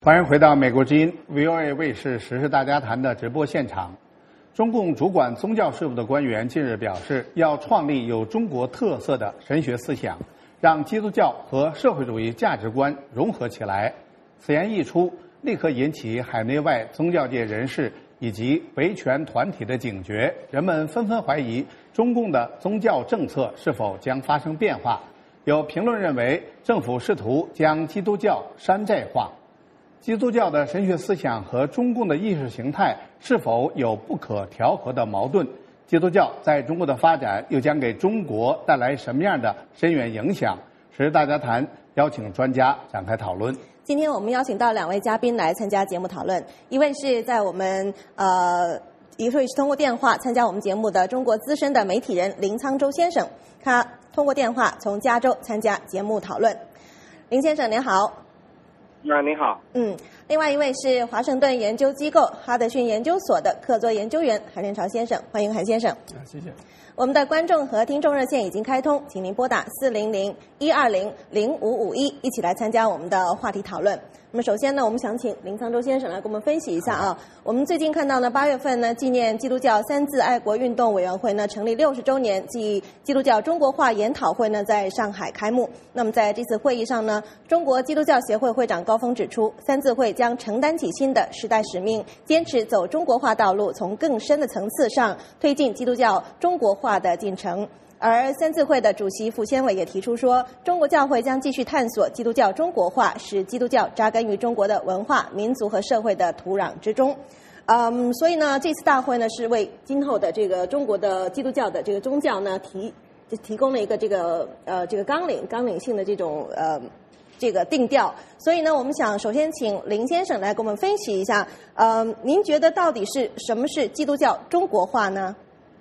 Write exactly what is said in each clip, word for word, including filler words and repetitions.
欢迎回到美国之音 V O A 卫视时事大家谈的直播现场。中共主管宗教事务的官员近日表示，要创立有中国特色的神学思想，让基督教和社会主义价值观融合起来。此言一出，立刻引起海内外宗教界人士以及维权团体的警觉，人们纷纷怀疑中共的宗教政策是否将发生变化。有评论认为，政府试图将基督教山寨化。基督教的神学思想和中共的意识形态是否有不可调和的矛盾？基督教在中国的发展又将给中国带来什么样的深远影响？时事大家谈邀请专家展开讨论。 今天我们邀请到两位嘉宾来参加节目讨论，一位是在我们呃，一位是通过电话参加我们节目的中国资深的媒体人林沧州先生，他通过电话从加州参加节目讨论。林先生您好。 啊，你好。 嗯，另外一位是华盛顿研究机构哈德逊研究所的客座研究员韩连朝先生，欢迎韩先生。 啊，谢谢。 我们的观众和听众热线已经开通，请您拨打四零零一二零零五五一，一起来参加我们的话题讨论。那么首先呢，我们想请林沧州先生来给我们分析一下啊。我们最近看到呢，八月份呢，纪念基督教三自爱国运动委员会呢成立六十周年暨基督教中国化研讨会呢在上海开幕。那么在这次会议上呢，中国基督教协会会长高峰指出，三自会将承担起新的时代使命，坚持走中国化道路，从更深的层次上推进基督教中国化的进程。而三自会的主席傅先伟也提出说，中国教会将继续探索基督教中国化，使基督教扎根于中国的文化、民族和社会的土壤之中。嗯，所以呢，这次大会呢是为今后的这个中国的基督教的这个宗教呢提提供了一个这个呃这个纲领纲领性的这种呃这个定调。所以呢，我们想首先请林先生来给我们分析一下，呃，您觉得到底是什么是基督教中国化呢？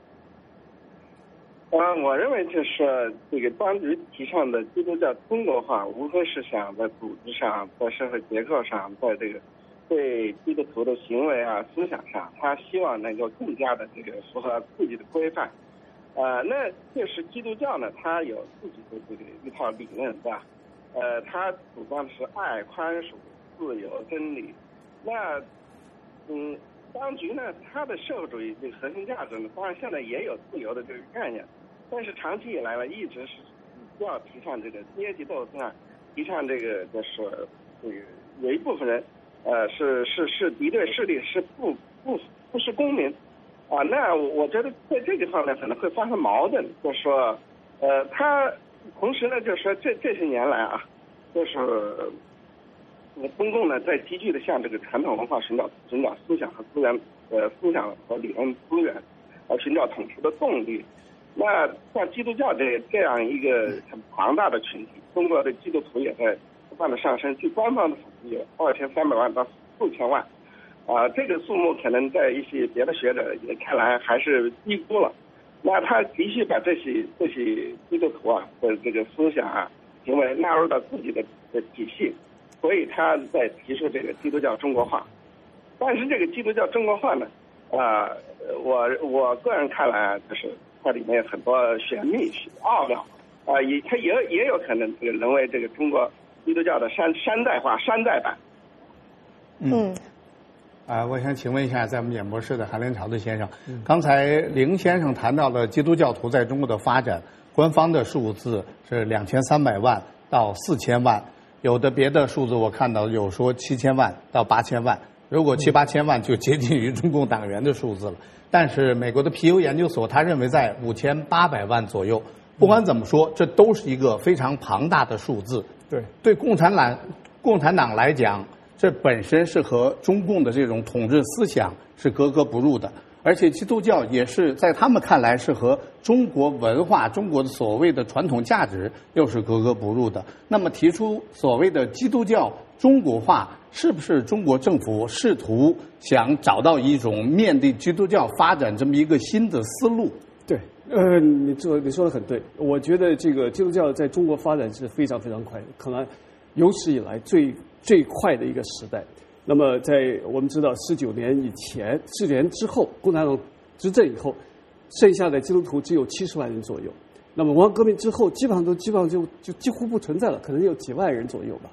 呃，我认为就是这个当局提倡的基督教中国化，无非是想在组织上、在社会结构上、在这个对基督徒的行为啊、思想上，他希望能够更加的这个符合自己的规范。呃，那就是基督教呢，它有自己的这个一套理论，对吧？呃，它主张的是爱、宽恕、自由、真理。那嗯，当局呢，它的社会主义这个核心价值呢，当然现在也有自由的这个概念。但是长期以来呢，一直是主要提倡这个阶级斗争啊，提倡这个就是这个有一部分人，呃，是是是敌对势力，是不不不是公民，啊，那我觉得在这个方面可能会发生矛盾，就是说，呃，他同时呢，就是说这这些年来啊，就是中共呢在积极的向这个传统文化寻找寻找思想和资源，呃，思想和理论资源，而寻找统治的动力。那像基督教这这样一个很庞大的群体，中国的基督徒也在不断的上升，据官方的统计有二千三百万到四千万，啊、呃，这个数目可能在一些别的学者也看来还是低估了。那他的确把这些这些基督徒啊的这个思想啊行为纳入到自己的的体系，所以他在提出这个基督教中国化。但是这个基督教中国化呢，啊、呃，我我个人看来啊，就是它里面有很多玄秘奥妙，啊、呃，也它也也有可能这个人为这个中国基督教的山山寨化、山寨版。 嗯，啊、呃，我想请问一下，在我们演播室的韩连朝的先生，嗯、刚才林先生谈到了基督教徒在中国的发展，官方的数字是两千三百万到四千万，有的别的数字我看到有说七千万到八千万，如果七八千万就接近于中共党员的数字了。但是美国的皮尤研究所他认为在五千八百万左右。不管怎么说，这都是一个非常庞大的数字。 对， 对共产党共产党来讲，这本身是和中共的这种统治思想是格格不入的，而且基督教也是在他们看来是和中国文化、中国的所谓的传统价值又是格格不入的。那么提出所谓的基督教中国化，是不是中国政府试图想找到一种面对基督教发展这么一个新的思路？ 对，呃，你说你说的很对。我觉得这个基督教在中国发展是非常非常快的，可能有史以来最最快的一个时代。那么在我们知道十九年以前，四年之后，共产党执政以后，剩下的基督徒只有七十万人左右。那么文化革命之后，基本上都基本上就就几乎不存在了，可能有几万人左右吧。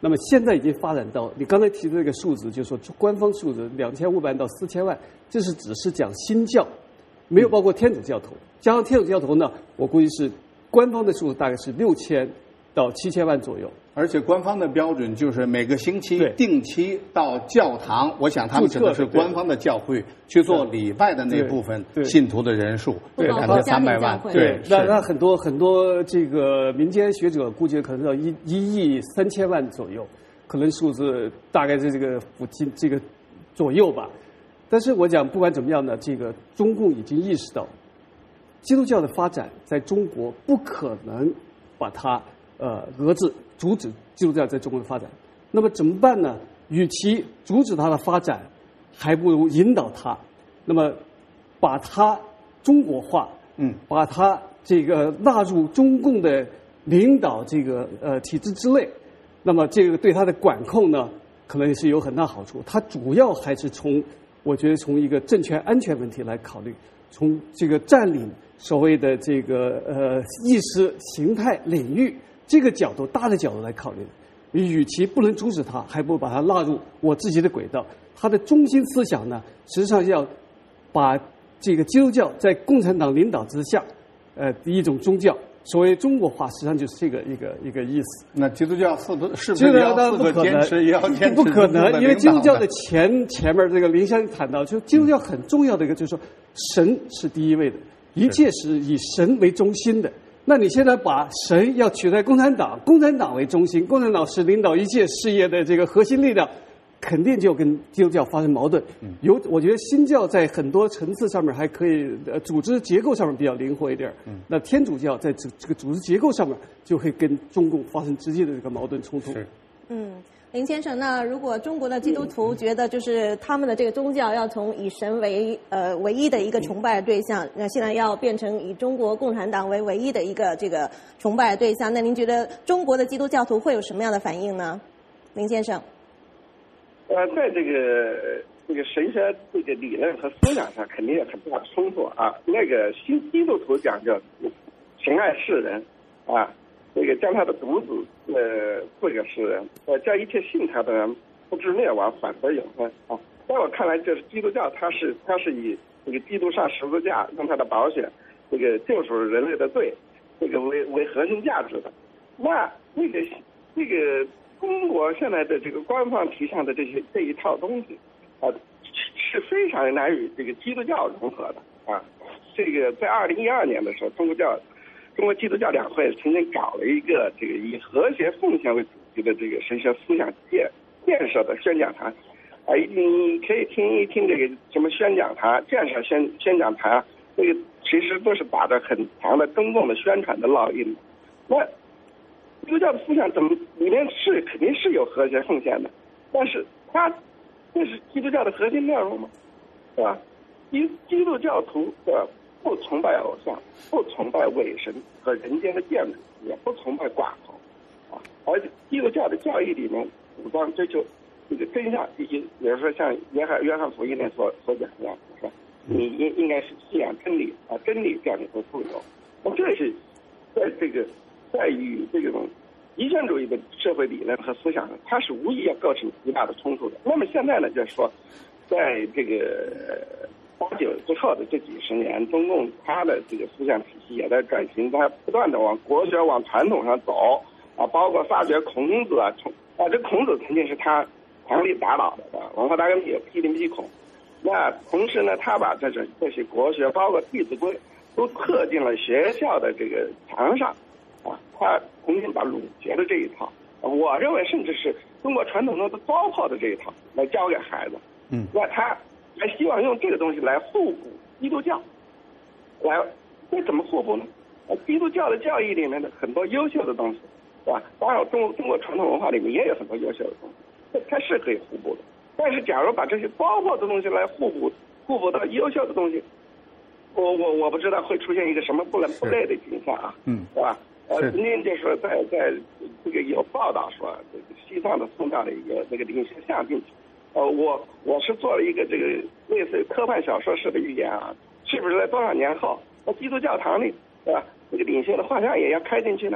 那么现在已经发展到你刚才提的这个数字，就是说官方数字两千五百万到四千万，这是只是讲新教，没有包括天主教徒。加上天主教徒呢，我估计是官方的数字大概是六千到七千万左右。 而且官方的标准就是每个星期对定期到教堂，我想他们指的是官方的教会去做礼拜的那部分对对信徒的人数， 不包大概括家庭三百万教。会对， 是那那很多很多这个民间学者估计可能要一一亿三千万左右，可能数字大概在这个附近这个左右吧。但是我讲不管怎么样呢，这个中共已经意识到，基督教的发展在中国不可能把它呃遏制阻止基督教在中国的发展。那么怎么办呢？与其阻止它的发展，还不如引导它，那么把它中国化， 嗯， 把它这个纳入中共的领导这个呃体制之内，那么这个对它的管控呢，可能是有很大好处。它主要还是从我觉得从一个政权安全问题来考虑，从这个占领所谓的这个呃意识形态领域这个角度大的角度来考虑。与其不能阻止它，还不如把它纳入我自己的轨道。它的中心思想呢，实际上要把这个基督教在共产党领导之下，呃，一种宗教，所谓中国化，实际上就是这个一个一个意思。 那基督教是不是不基督教是要四当然不可个坚持，也要坚持能，不可能，因为基督教的的前前面这个林先生谈到，就基督教很重要的一个就是说，神是第一位的，一切是以神为中心的。那你现在把神要取代共产党，共产党为中心，共产党是领导一切事业的这个核心力量，肯定就跟基督教发生矛盾。有，我觉得新教在很多层次上面还可以，呃，组织结构上面比较灵活一点。嗯，那天主教在这这个组织结构上面就会跟中共发生直接的这个矛盾冲突。 是， 嗯。林先生，那如果中国的基督徒觉得就是他们的这个宗教要从以神为呃唯一的一个崇拜的对象，那现在要变成以中国共产党为唯一的一个这个崇拜的对象，那您觉得中国的基督教徒会有什么样的反应呢？林先生， 呃，在这个这个神学这个理论和思想上，肯定有很大的冲突啊。那个新基督徒讲究神爱世人啊。这个将他的独子呃赐给世人，呃叫一切信他的人不至灭亡，反得永生啊。在我看来，这是基督教，它是它是以这个基督上十字架用他的宝血，这个救赎人类的罪，这个为为核心价值的。那这个这个中国现在的这个官方提倡的这些这一套东西啊，是非常难与这个基督教融合的啊。这个在二零一二年的时候，中国教。中国基督教两会曾经搞了一个这个以和谐奉献为主题的这个神学思想建建设的宣讲坛，啊，你可以听一听这个什么宣讲坛、建设宣宣讲坛，这个其实都是打着很强的中共的宣传的烙印。那基督教的思想怎么里面是肯定是有和谐奉献的，但是它这是基督教的核心内容吗？是吧？基基督教徒的。不崇拜偶像，不崇拜伪神和人间的建筑，也不崇拜寡头，啊！而且基督教的教义里面主张追求这个真相，比比如说像约翰约翰福音里所所讲的，是吧？你应应该是信仰真理啊，真理叫你会富有。那这是在这个在与这种极权主义的社会理论和思想上，它是无疑要构成极大的冲突的。那么现在呢，就是说，在这个。八九之后的这几十年，中共它的这个思想体系也在转型，它不断的往国学、往传统上走啊，包括发掘孔子啊，从啊，这孔子肯定是他强力打倒的，文化大革命也批评批孔。那同时呢，他把这这这些国学，包括《弟子规》，都刻进了学校的这个墙上啊，他重新把鲁学的这一套，我认为甚至是中国传统中的糟粕的这一套来教给孩子。嗯，那他。还希望用这个东西来互补基督教，来，这怎么互补呢？基督教的教义里面的很多优秀的东西，是吧？当然，中中国传统文化里面也有很多优秀的东西，它是可以互补的。但是，假如把这些糟粕的东西来互补，互补到优秀的东西，我我我不知道会出现一个什么不伦不类的景象啊，嗯，是吧？呃，曾经就是说在在这个有报道说，这个西藏的宗教的一个那个领袖像进去。呃，我我是做了一个这个类似于科幻小说式的预言啊，是不是在多少年后，那基督教堂里，对吧？这个领袖的画像也要开进去呢？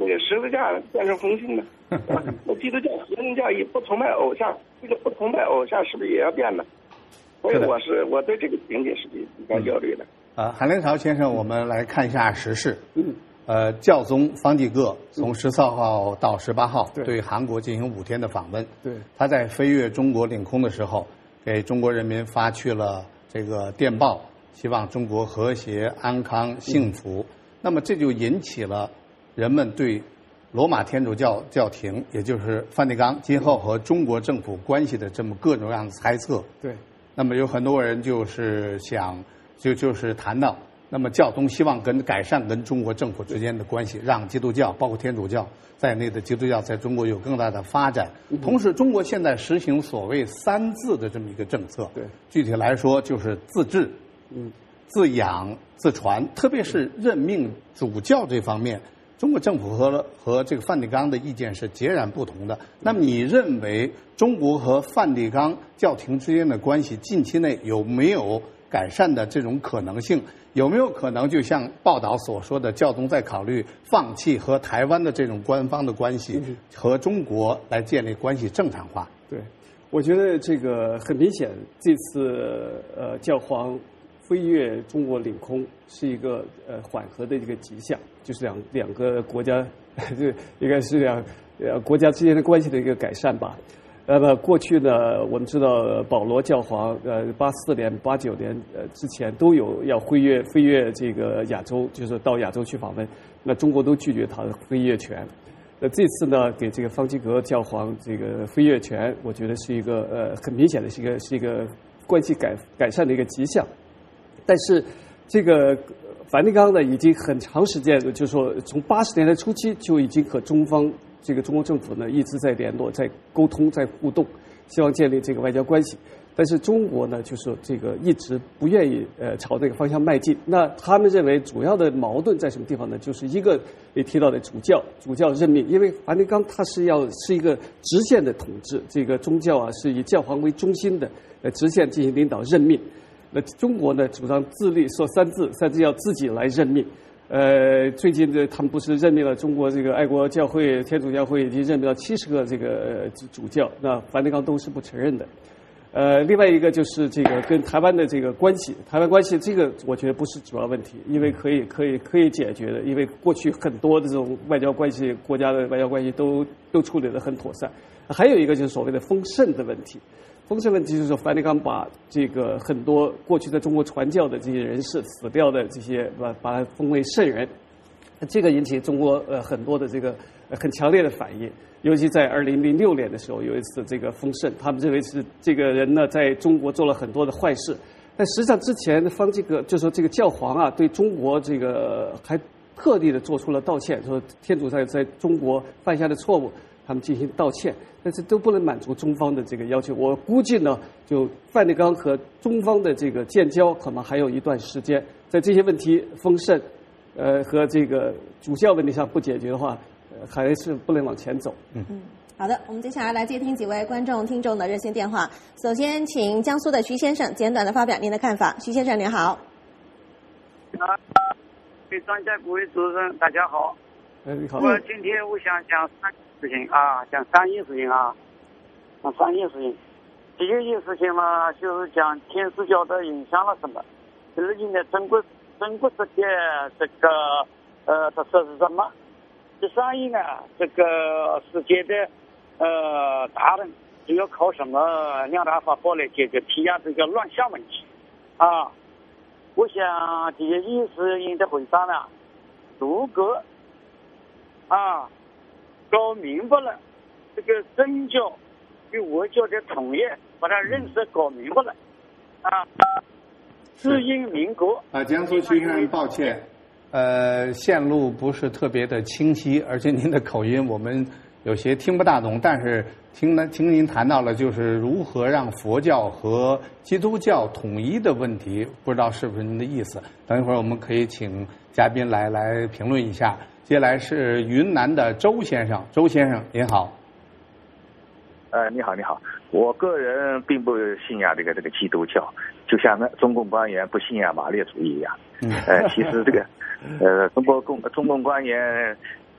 那个十字架变成红心的。那基督教核心教义不崇拜偶像，这个不崇拜偶像是不是也要变呢？所以我是我对这个情节是比较忧虑的。 呃，韩连朝先生，我们来看一下时事。嗯。呃，教宗方济各从十四号到十八号对韩国进行五天的访问。 对。 他在飞越中国领空的时候，给中国人民发去了这个电报，希望中国和谐、安康、幸福。嗯、那么这就引起了人们对罗马天主教教廷，也就是梵蒂冈今后和中国政府关系的这么各种各样的猜测。 对。 那么有很多人就是想，就就是谈到。那么教宗希望跟改善跟中国政府之间的关系，让基督教包括天主教在内的基督教在中国有更大的发展。同时，中国现在实行所谓三自的这么一个政策， 对， 具体来说就是自治、 嗯、 自养、自传，特别是任命主教这方面，中国政府和和这个梵蒂冈的意见是截然不同的。那么，你认为中国和梵蒂冈教廷之间的关系近期内有没有改善的这种可能性？有没有可能就像报道所说的，教宗在考虑放弃和台湾的这种官方的关系，和中国来建立关系正常化？ 对，我觉得这个很明显，这次呃教皇飞越中国领空是一个呃缓和的一个迹象，就是两两个国家，这应该是两呃国家之间的关系的一个改善吧。那么过去呢，我们知道保罗教皇，呃，八四年、八九年呃之前都有要飞越飞越这个亚洲，就是到亚洲去访问，那中国都拒绝他的飞越权。那这次呢，给这个方济各教皇这个飞越权，我觉得是一个呃很明显的是一个是一个关系改改善的一个迹象。但是这个梵蒂冈呢，已经很长时间，就是说从八十年代初期就已经和中方。这个中国政府呢一直在联络、在沟通、在互动，希望建立这个外交关系。但是中国呢，就是这个一直不愿意呃朝这个方向迈进。那他们认为主要的矛盾在什么地方呢？就是一个你提到的主教，主教任命，因为梵蒂冈它是要是一个直线的统治，这个宗教啊是以教皇为中心的，呃直线进行领导任命。那中国呢主张自立，说三自，三自要自己来任命。呃，最近的他们不是任命了中国这个爱国教会、天主教会已经任命了七十个这个主教，那梵蒂冈都是不承认的。呃，另外一个就是这个跟台湾的这个关系，台湾关系这个我觉得不是主要问题，因为可以可以可以解决的，因为过去很多的这种外交关系，国家的外交关系都都处理得很妥善。还有一个就是所谓的封圣的问题。封圣问题就是说，梵蒂冈把这个很多过去在中国传教的这些人士死掉的这些，把把它封为圣人，这个引起中国呃很多的这个很强烈的反应。尤其在二零零六年的时候，有一次这个封圣，他们认为是这个人呢在中国做了很多的坏事，但实际上之前方这个就说这个教皇啊对中国这个还特地的做出了道歉，说天主在在中国犯下的错误。他们进行道歉，但是都不能满足中方的这个要求。我估计呢，就梵蒂冈和中方的这个建交可能还有一段时间，在这些问题丰盛，呃和这个主教问题上不解决的话，呃、还是不能往前走。 嗯嗯，好的，我们接下来来接听几位观众听众的热线电话。首先，请江苏的徐先生简短的发表您的看法。徐先生您好。 啊，各位专家、各位主持人，大家好。 哎，你好。 我今天我想讲三件事情啊，讲三件事情啊，讲三件事情。第一件事情嘛，就是讲天主教的影响了什么？第二件呢，中国中国这个这个呃特色是什么？第三一呢，这个世界的呃大人主要靠什么两大法宝来解决提亚这个乱象问题啊？我想第一件事情的回答呢，如果啊，搞明白了这个宗教与外交的统一，把它认识搞明白了啊。自英民国啊，江苏徐先生，抱歉，呃，线路不是特别的清晰，而且您的口音我们有些听不大懂。但是听听您谈到了就是如何让佛教和基督教统一的问题，不知道是不是您的意思？等一会儿我们可以请嘉宾来来评论一下。接下来是云南的周先生，周先生您好。 呃，你好，你好。我个人并不信仰这个这个基督教，就像那中共官员不信仰马列主义一样。呃，其实这个呃中国共中共官员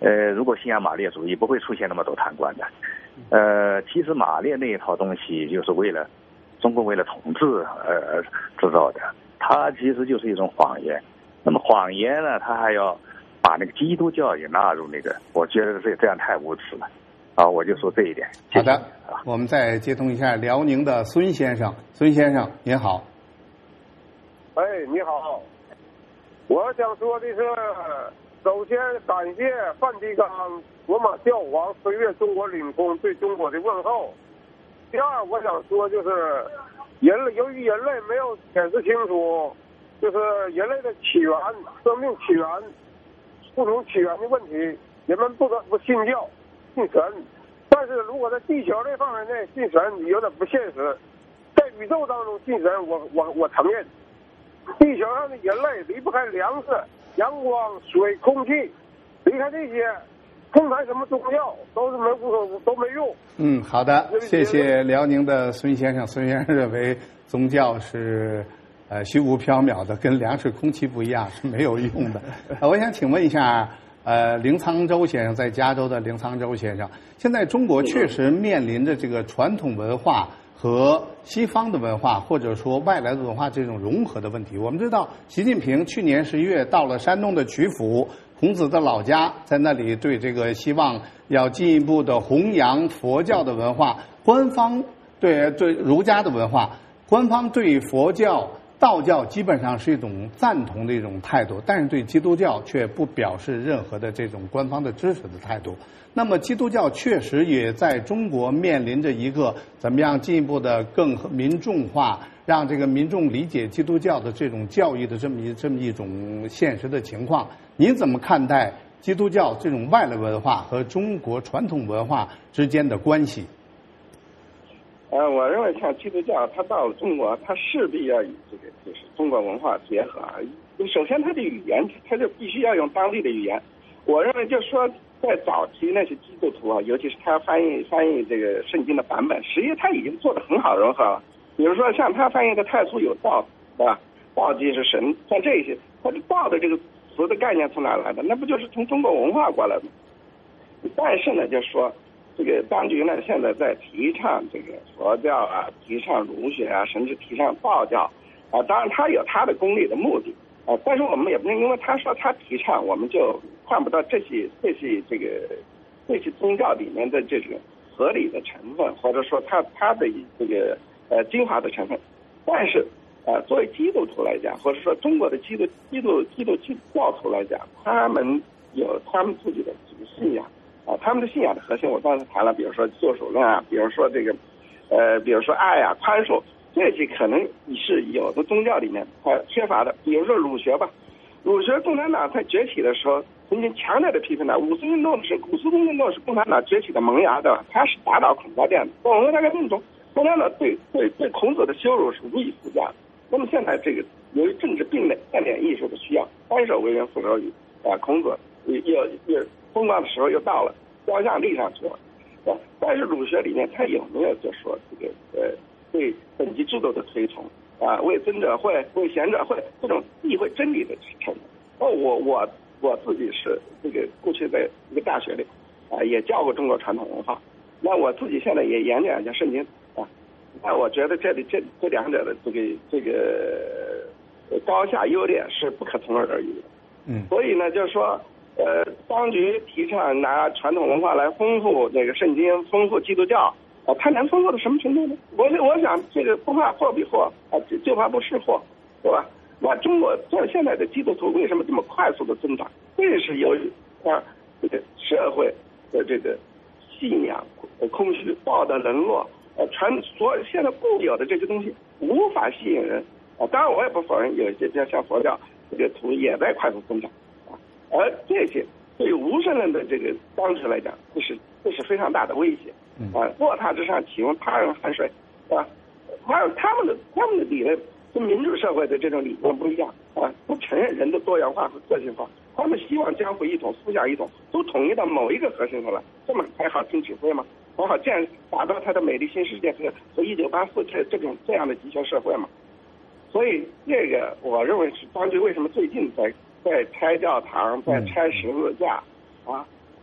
呃，如果信仰马列主义，不会出现那么多贪官的。呃，其实马列那一套东西，就是为了中国为了统治而制造的，它其实就是一种谎言。那么谎言呢，它还要把那个基督教也纳入那个，我觉得这这样太无耻了。啊，我就说这一点。 好的，我们再接通一下辽宁的孙先生。孙先生，您好。 哎，你好。我想说的是，首先感谢梵蒂冈罗马教皇飞越中国领空对中国的问候。第二，我想说就是，人类由于人类没有解释清楚，就是人类的起源、生命起源、不同起源的问题，人们不得不信教。信神，但是如果在地球这范围内信神有点不现实，在宇宙当中信神，我我我承认，地球上的人类离不开粮食、阳光、水、空气，离开这些，通谈什么宗教都是没无都没用。 嗯，好的，谢谢辽宁的孙先生。孙先生认为宗教是呃虚无缥缈的，跟粮食、空气不一样，是没有用的。呃、我想请问一下。呃，林沧州先生，在加州的林沧州先生，现在中国确实面临着这个传统文化和西方的文化，或者说外来的文化这种融合的问题。我们知道，习近平去年十一月到了山东的曲阜，孔子的老家，在那里对这个希望要进一步的弘扬佛教的文化，官方对对儒家的文化，官方对佛教。道教基本上是一种赞同的一种态度，但是对基督教却不表示任何的这种官方的支持的态度。那么基督教确实也在中国面临着一个怎么样进一步的更民众化，让这个民众理解基督教的这种教义的这么一这么一种现实的情况。您怎么看待基督教这种外来文化和中国传统文化之间的关系？ 呃，我认为像基督教，它到了中国，它势必要与这个就是中国文化结合啊。首先，它的语言，它就必须要用当地的语言。我认为，就说在早期那些基督徒啊，尤其是他翻译翻译这个圣经的版本，实际他已经做得很好融合了。比如说，像他翻译的太初有道，对吧？道即是神，像这些，他的道的这个词的概念从哪来的？那不就是从中国文化过来的？但是呢，就是说。这个当局呢，现在在提倡这个佛教啊，提倡儒学啊，甚至提倡道教啊。当然，他有他的功利的目的啊。但是我们也不能因为他说他提倡，我们就看不到这些这些这个这些宗教里面的这种合理的成分，或者说他他的这个呃精华的成分。但是啊、呃，作为基督徒来讲，或者说中国的基督基督基督教徒来讲，他们有他们自己的这个信仰。啊，他们的信仰的核心，我刚才谈了，比如说救赎论啊，比如说这个，呃，比如说爱啊、宽恕，这些可能是有的宗教里面它缺乏的。比如说儒学吧，儒学共产党在崛起的时候，曾经强烈的批评它。五四运动是五四运动是共产党崛起的萌芽的，它是打倒孔家店的。我们大概命中，共产党对对对孔子的羞辱是无以复加的。那么现在这个由于政治并列变脸艺术的需要，单手为人傅手语啊，孔子又又又。风光的时候又到了，雕像立上去了，啊！但是儒学里面它有没有就说这个呃对等级制度的推崇啊，为尊者讳、为贤者讳这种意会真理的支撑？哦，我我我自己是这个过去在一个大学里啊也教过中国传统文化，那我自己现在也研究一下圣经啊，那我觉得这里这这两者的这个这个高下优劣是不可同日而语的。 嗯， 所以呢，就是说。呃，当局提倡拿传统文化来丰富这个圣经，丰富基督教，啊，它能丰富到什么程度呢？我我想这个不怕货比货啊，就就怕不是货，对吧？那中国像现在的基督徒为什么这么快速的增长？这是由于啊这个社会的这个信仰空虚、道德沦落，呃，传所现在固有的这些东西无法吸引人啊。当然，我也不否认有一些像像佛教这个徒也在快速增长。而这些对于无神论的这个当局来讲，这是这是非常大的威胁啊！卧榻之上岂容他人酣睡，是吧？还有他们的他们的理论跟民主社会的这种理论不一样啊，不承认人的多元化和个性化，他们希望江湖一统、思想一统，都统一到某一个核心上来，这么才好听指挥嘛，才好建打造他的美丽新世界和和一九八四这这种这样的集权社会嘛。所以这个我认为是当局为什么最近在。在拆教堂，在拆十字架，啊，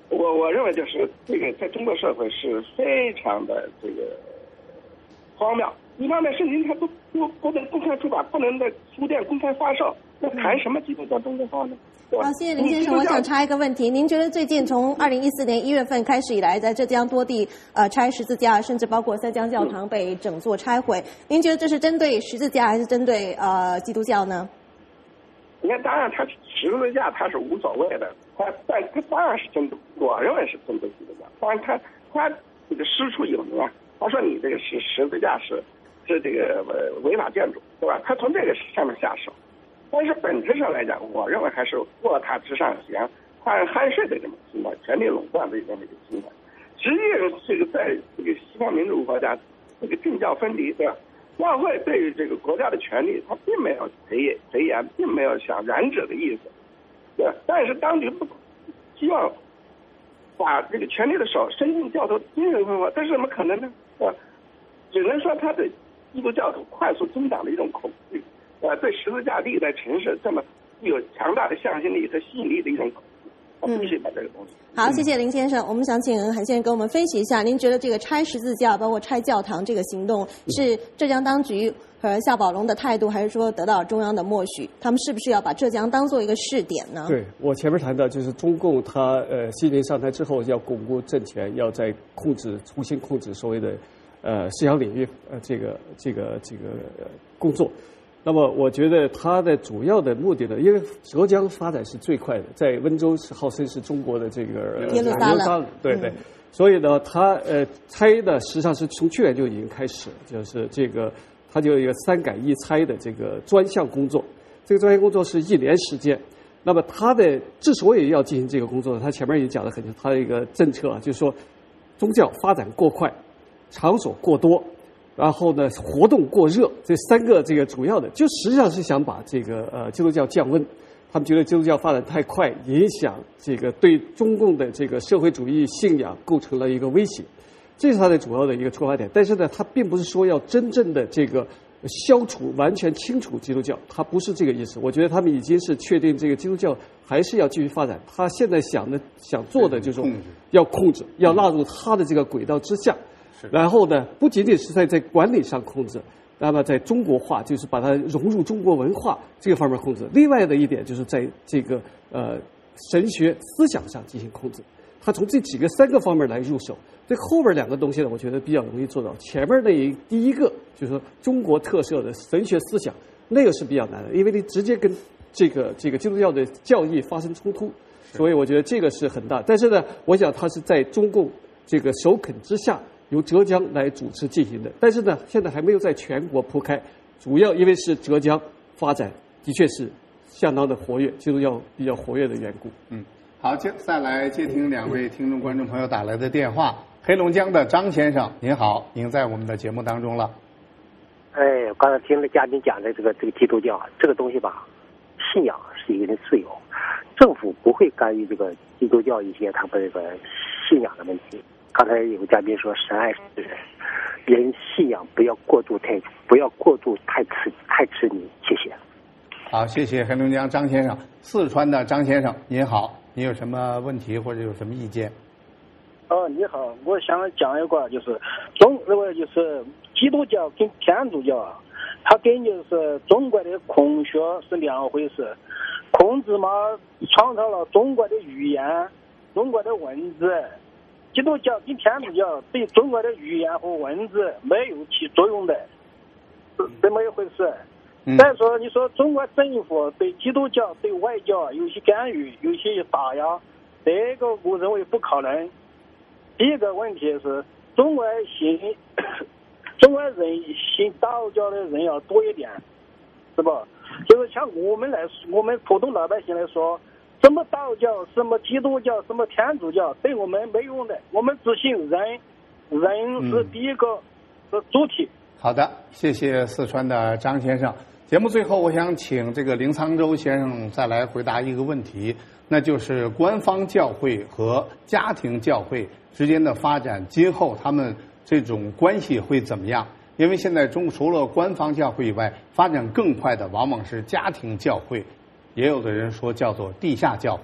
我我认为就是这个，在中国社会是非常的这个荒谬。一方面，圣经它不不不能公开出版，不能在书店公开发售，那谈什么基督教中国化呢？ 好，谢谢林先生。我想插一个问题，您觉得最近从二零一四年一月份开始以来，在浙江多地呃拆十字架，甚至包括三江教堂被整座拆毁，您觉得这是针对十字架还是针对呃基督教呢？ 你看，当然，它十字架它是无所谓的，它但它当然是针对，我认为是针对基督教。当然，他他这个师出有名啊，他说你这个是十字架是是这个违法建筑，对吧？他从这个上面下手。但是本质上来讲，我认为还是卧榻之上嫌汉酣睡的这么心态，权力垄断的这么一个心态。实际上，这个在这个西方民主国家，这个政教分离，对吧？教会对于这个国家的权力，他并没有贼贼严，并没有想染指的意思，对吧？但是当局不希望把这个权力的手伸进教徒精神生活，这是怎么可能呢？对吧？只能说他对基督教徒快速增长的一种恐惧。呃，对十字架历代城市这么具有强大的向心力和吸引力的一种恐惧，我必须把这个东西。 好，谢谢林先生。我们想请韩先生给我们分析一下，您觉得这个拆十字架，包括拆教堂这个行动，是浙江当局和夏宝龙的态度，还是说得到中央的默许？他们是不是要把浙江当做一个试点呢？ 对，我前面谈到，就是中共他呃习近平上台之后要巩固政权，要在控制重新控制所谓的呃思想领域呃这个这个这个、呃、工作。那么，我觉得它的主要的目的呢，因为浙江发展是最快的，在温州是号称是中国的这个耶路撒冷， 对对，嗯、所以呢，它呃拆的实际上是从去年就已经开始，就是这个它就有一个三改一拆的这个专项工作，这个专项工作是一年时间。那么它的之所以要进行这个工作，它前面也讲得很清楚，它的一个政策啊，就是说宗教发展过快，场所过多。然后呢，活动过热，这三个这个主要的，就实际上是想把这个呃基督教降温。他们觉得基督教发展太快，影响这个对中共的这个社会主义信仰构成了一个威胁，这是他的主要的一个出发点。但是呢，他并不是说要真正的这个消除、完全清除基督教，他不是这个意思。我觉得他们已经是确定这个基督教还是要继续发展。他现在想的、想做的就是说要控制，要纳入他的这个轨道之下。然后呢，不仅仅是在在管理上控制，那么在中国化，就是把它融入中国文化这个方面控制。另外的一点就是在这个呃神学思想上进行控制。他从这几个三个方面来入手。这后边两个东西呢，我觉得比较容易做到。前面那一第一个就是说中国特色的神学思想，那个是比较难的，因为你直接跟这个这个基督教的教义发生冲突，所以我觉得这个是很大。但是呢，我想它是在中共这个首肯之下。由浙江来主持进行的，但是呢，现在还没有在全国铺开，主要因为是浙江发展的确是相当的活跃，基督教比较活跃的缘故。 嗯，好，接再来接听两位听众观众朋友打来的电话。黑龙江的张先生，您好，您在我们的节目当中了。 哎，我刚才听了嘉宾讲的这个这个基督教这个东西吧，信仰是一个人自由，政府不会干预这个基督教一些他们这个信仰的问题。刚才有个嘉宾说神爱世人，人信仰不要过度太不要过度太痴太痴迷。谢谢。 好，谢谢黑龙江张先生。四川的张先生，您好，您有什么问题或者有什么意见？ 哦，你好，我想讲一个，就是中那个就是基督教跟天主教，它跟就是中国的孔学是两回事。孔子嘛创造了中国的语言、中国的文字。基督教跟天主教对中国的语言和文字没有起作用的，是这么一回事。 嗯、 再说，你说中国政府对基督教对外教有些干预，有些打压，这个我认为不可能。第一个问题是，中国信中国人信道教的人要多一点，是吧？就是像我们来，我们普通老百姓来说。什么道教、什么基督教、什么天主教，对我们没用的。我们只信人，人是第一个的主体。 嗯、好的，谢谢四川的张先生。节目最后，我想请这个林沧州先生再来回答一个问题，那就是官方教会和家庭教会之间的发展，今后他们这种关系会怎么样？因为现在中除了官方教会以外，发展更快的往往是家庭教会。也有的人说叫做地下教会。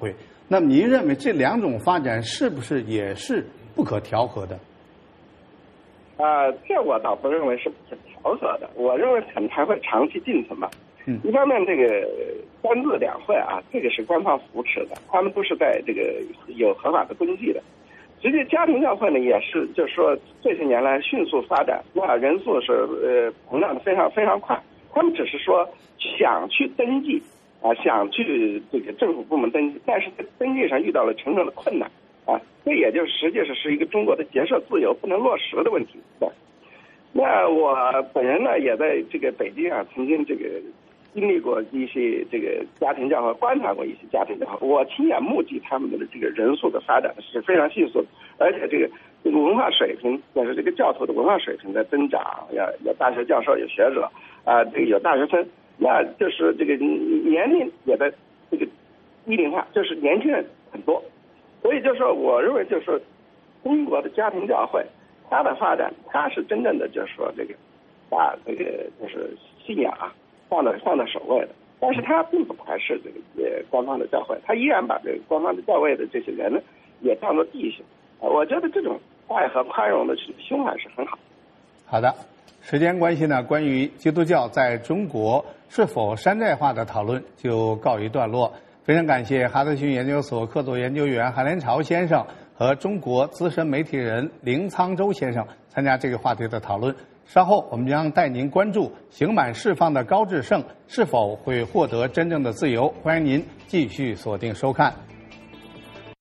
那么您认为这两种发展是不是也是不可调和的？ 啊、呃，这我倒不认为是不可调和的，我认为可能还会长期进程吧。 嗯， 一方面这个三自两会啊，这个是官方扶持的，他们都是在这个有合法的登记的。实际家庭教会呢，也是就是说这些年来迅速发展，那人数是呃膨胀的非常非常快。他们只是说想去登记啊，想去这个政府部门登记，但是在登记上遇到了沉重的困难啊，这也就实际上是一个中国的结社自由不能落实的问题。对，那我本人呢，也在这个北京啊，曾经这个经历过一些这个家庭教会，观察过一些家庭教会，我亲眼目击他们的这个人数的发展是非常迅速的，而且这个这个文化水平，也是这个教徒的文化水平在增长，有有大学教授，有学者啊、呃，这个有大学生，那就是这个年龄也在这个低龄化，就是年轻人很多，所以就是说，我认为就是说，中国的家庭教会它的发展，它是真正的就是说这个把这个就是信仰啊。放在放在首位的，但是他并不排斥这个呃官方的教会，他依然把这个官方的教会的这些人呢也当作弟兄啊，我觉得这种爱和宽容的胸怀是很好。 好的，时间关系呢，关于基督教在中国是否山寨化的讨论就告一段落。非常感谢哈德逊研究所客座研究员韩连朝先生和中国资深媒体人林沧洲先生参加这个话题的讨论。稍后我们将带您关注刑满释放的高志胜是否会获得真正的自由，欢迎您继续锁定收看。